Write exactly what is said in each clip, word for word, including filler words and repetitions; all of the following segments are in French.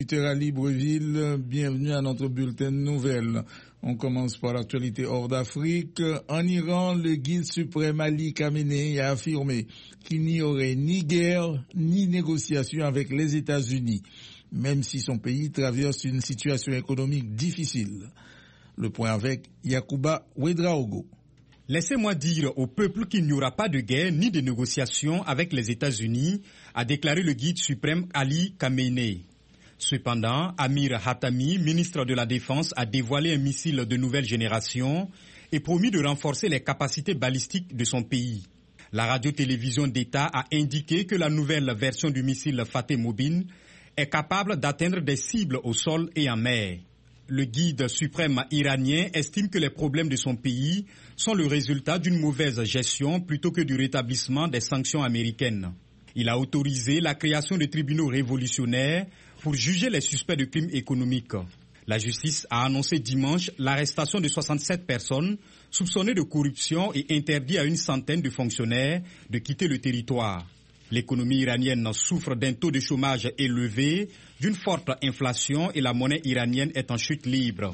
À Libreville, bienvenue à notre bulletin de nouvelles. On commence par l'actualité hors d'Afrique. En Iran, le guide suprême Ali Khamenei a affirmé qu'il n'y aurait ni guerre ni négociation avec les États-Unis, même si son pays traverse une situation économique difficile. Le point avec Yacouba Ouedraogo. Laissez-moi dire au peuple qu'il n'y aura pas de guerre ni de négociation avec les États-Unis, a déclaré le guide suprême Ali Khamenei. Cependant, Amir Hatami, ministre de la Défense, a dévoilé un missile de nouvelle génération et promis de renforcer les capacités balistiques de son pays. La radio-télévision d'État a indiqué que la nouvelle version du missile Fateh Mobin est capable d'atteindre des cibles au sol et en mer. Le guide suprême iranien estime que les problèmes de son pays sont le résultat d'une mauvaise gestion plutôt que du rétablissement des sanctions américaines. Il a autorisé la création de tribunaux révolutionnaires pour juger les suspects de crimes économiques. La justice a annoncé dimanche l'arrestation de soixante-sept personnes soupçonnées de corruption et interdit à une centaine de fonctionnaires de quitter le territoire. L'économie iranienne souffre d'un taux de chômage élevé, d'une forte inflation et la monnaie iranienne est en chute libre.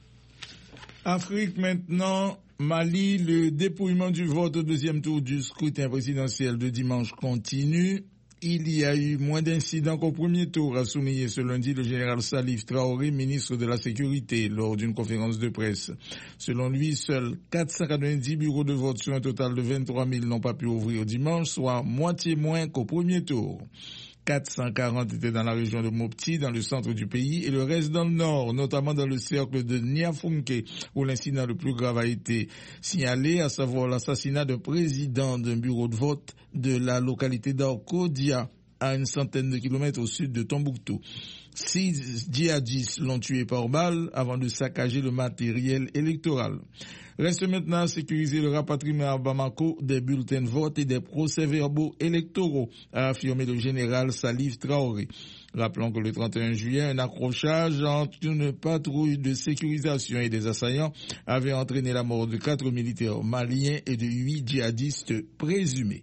Afrique maintenant, Mali, le dépouillement du vote au deuxième tour du scrutin présidentiel de dimanche continue. Il y a eu moins d'incidents qu'au premier tour, a souligné ce lundi le général Salif Traoré, ministre de la Sécurité, lors d'une conférence de presse. Selon lui, seuls quatre cent quatre-vingt-dix bureaux de vote sur un total de vingt-trois mille n'ont pas pu ouvrir dimanche, soit moitié moins qu'au premier tour. quatre cent quarante étaient dans la région de Mopti, dans le centre du pays, et le reste dans le nord, notamment dans le cercle de Niafunke, où l'incident le plus grave a été signalé, à savoir l'assassinat d'un président d'un bureau de vote de la localité d'Orkodia, à une centaine de kilomètres au sud de Tombouctou. Six djihadistes l'ont tué par balle avant de saccager le matériel électoral. Reste maintenant à sécuriser le rapatriement à Bamako des bulletins de vote et des procès-verbaux électoraux, a affirmé le général Salif Traoré. Rappelons que le trente et un juillet, un accrochage entre une patrouille de sécurisation et des assaillants avait entraîné la mort de quatre militaires maliens et de huit djihadistes présumés.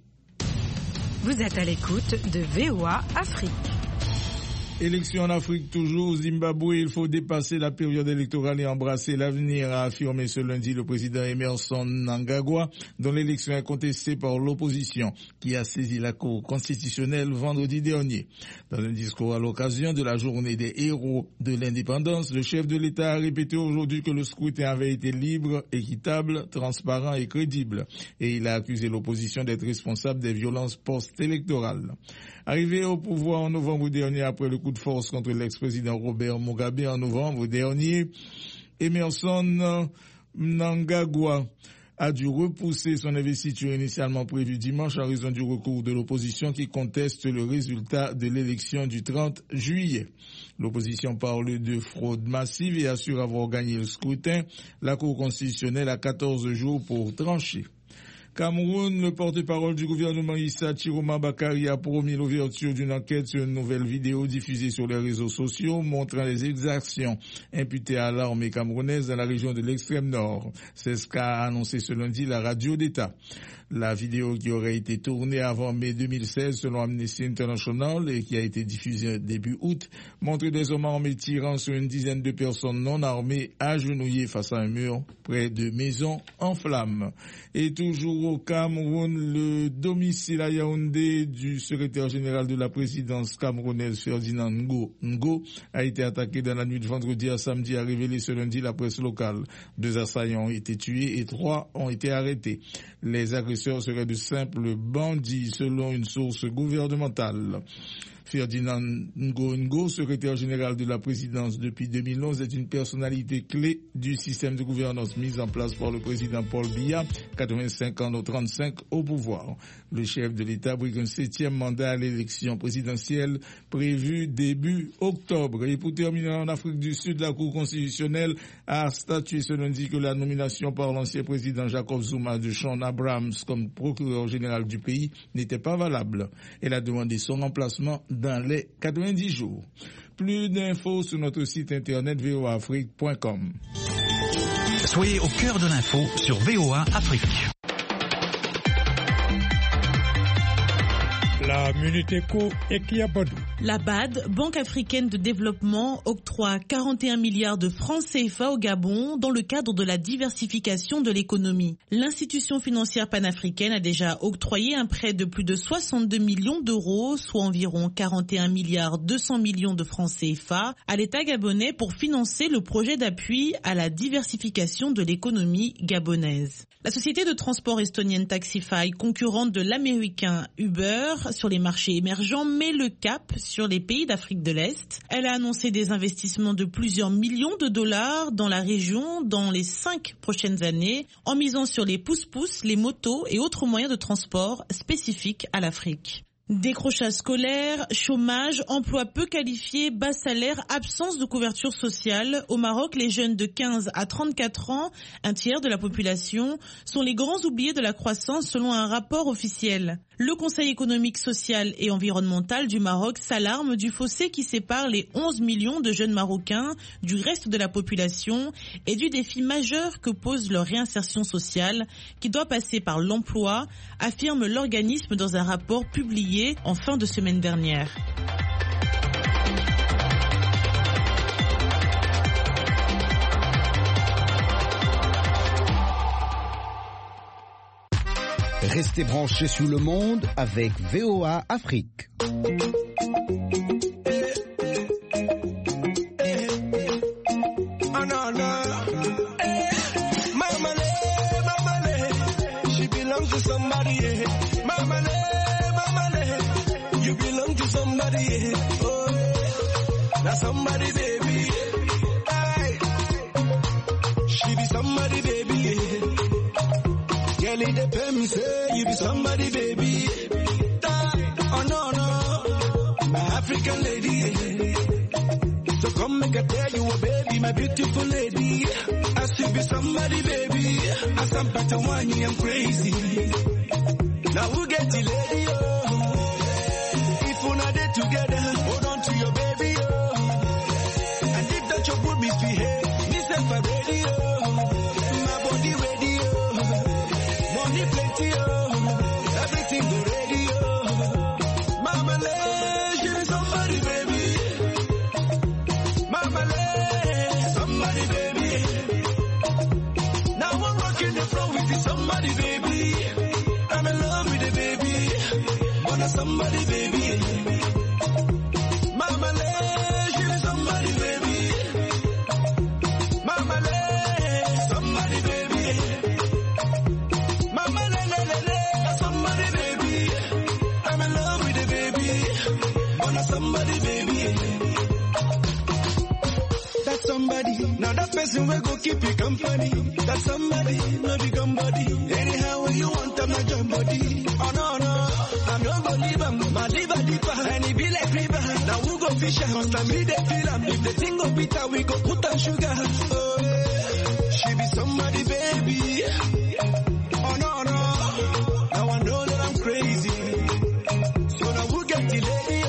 Vous êtes à l'écoute de V O A Afrique. Élection en Afrique toujours, Zimbabwe, il faut dépasser la période électorale et embrasser l'avenir, a affirmé ce lundi le président Emmerson Mnangagwa, dont l'élection est contestée par l'opposition, qui a saisi la Cour constitutionnelle vendredi dernier. Dans un discours à l'occasion de la journée des héros de l'indépendance, le chef de l'État a répété aujourd'hui que le scrutin avait été libre, équitable, transparent et crédible, et il a accusé l'opposition d'être responsable des violences post-électorales. Arrivé au pouvoir en novembre dernier après le coup de force contre l'ex-président Robert Mugabe en novembre dernier, Emmerson Mnangagwa a dû repousser son investiture initialement prévue dimanche en raison du recours de l'opposition qui conteste le résultat de l'élection du trente juillet. L'opposition parle de fraude massive et assure avoir gagné le scrutin. La Cour constitutionnelle a quatorze jours pour trancher. Cameroun, le porte-parole du gouvernement Issa Chiroma Bakari a promis l'ouverture d'une enquête sur une nouvelle vidéo diffusée sur les réseaux sociaux montrant les exactions imputées à l'armée camerounaise dans la région de l'extrême nord. C'est ce qu'a annoncé ce lundi la radio d'État. La vidéo qui aurait été tournée avant mai deux mille seize selon Amnesty International et qui a été diffusée début août montre des hommes armés tirant sur une dizaine de personnes non armées agenouillées face à un mur près de maisons en flammes. Et toujours au Cameroun, le domicile à Yaoundé du secrétaire général de la présidence camerounaise Ferdinand Ngo, Ngo a été attaqué dans la nuit de vendredi à samedi, a révélé ce lundi la presse locale. Deux assaillants ont été tués et trois ont été arrêtés. Les agresseurs seraient de simples bandits selon une source gouvernementale. Ferdinand Ngo Ngo, secrétaire général de la présidence depuis deux mille onze, est une personnalité clé du système de gouvernance mis en place par le président Paul Biya, quatre-vingt-cinq ans au trente-cinq au pouvoir. Le chef de l'État brigue un septième mandat à l'élection présidentielle prévue début octobre. Et pour terminer, en Afrique du Sud, la Cour constitutionnelle a statué ce lundi que la nomination par l'ancien président Jacob Zuma de Sean Abrams comme procureur général du pays n'était pas valable. Elle a demandé son remplacement dans les quatre-vingt-dix jours. Plus d'infos sur notre site internet v o a afrique point com. Soyez au cœur de l'info sur V O A Afrique. La Muniteco et Kiabadou, La B A D, Banque africaine de développement, octroie quarante et un milliards de francs C F A au Gabon dans le cadre de la diversification de l'économie. L'institution financière panafricaine a déjà octroyé un prêt de plus de soixante-deux millions d'euros, soit environ quarante et un milliards deux cents millions de francs C F A, à l'État gabonais pour financer le projet d'appui à la diversification de l'économie gabonaise. La société de transport estonienne Taxify, concurrente de l'américain Uber sur les marchés émergents, met le cap sur les pays d'Afrique de l'Est. Elle a annoncé des investissements de plusieurs millions de dollars dans la région dans les cinq prochaines années, en misant sur les pousse-pousse, les motos et autres moyens de transport spécifiques à l'Afrique. Décrochage scolaire, chômage, emploi peu qualifié, bas salaire, absence de couverture sociale. Au Maroc, les jeunes de quinze à trente-quatre ans, un tiers de la population, sont les grands oubliés de la croissance selon un rapport officiel. Le Conseil économique, social et environnemental du Maroc s'alarme du fossé qui sépare les onze millions de jeunes Marocains du reste de la population et du défi majeur que pose leur réinsertion sociale qui doit passer par l'emploi, affirme l'organisme dans un rapport publié en fin de semaine dernière. Restez branchés sur le monde avec V O A Afrique. Somebody, baby, hey. She be somebody, baby. Girl, it depends me say you be somebody, baby. Oh no no, my African lady. So come make I tell you, oh baby, my beautiful lady. I still be somebody, baby. I some better one, I'm crazy. Now who get the lady? Oh, if we're not there together, hold on to your baby. Oh. Put me behave, listen for radio, my body radio, money plenty, everything go radio. Mama, let you be somebody, baby. Mama, let somebody, baby. Now I'm rocking the floor with you, somebody, baby. I'm in love with the baby, wanna somebody, baby. Mama, let you be somebody, baby. Somebody, baby. That's somebody. Now that person will go keep you company. That's somebody, no be somebody. Anyhow you want, I'm not your body. Oh no no, I'm not gonna leave him. My liver deeper, and he be like river. Now we go fish and must I meet the feel. If the thing go bitter, we go put on sugar. Oh yeah, she be somebody, baby. Oh no no, now I know that I'm crazy. So now we'll get the lady.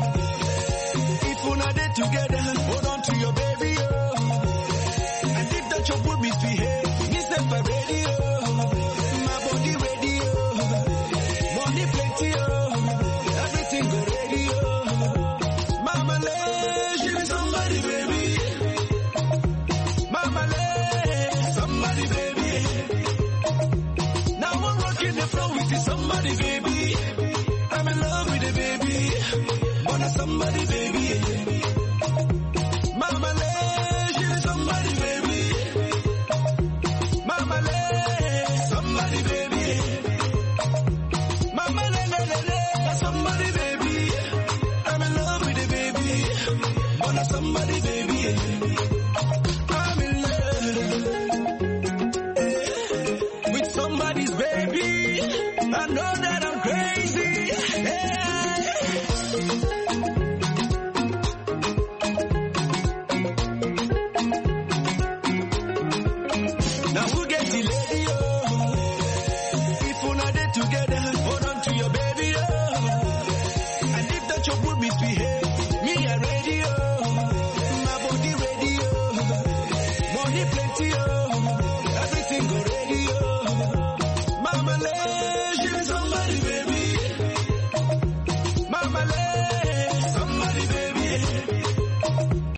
Together, hold on to your baby, oh. And if that your put me behave, listen for radio, my body radio, money plenty, oh. Everything go radio. Mama, let you be somebody, baby. Mama, let somebody, baby. Now I'm rocking the floor with you, somebody, baby. I'm in love with the baby, wanna somebody, baby. Mama, let you be somebody, baby. Mama, let somebody, baby. Mama, let, let, let, let somebody, baby. I'm in love with the baby. Wanna somebody, baby. I'm in love with somebody's baby. I know that I'm crazy. Yeah. Now who get the lady?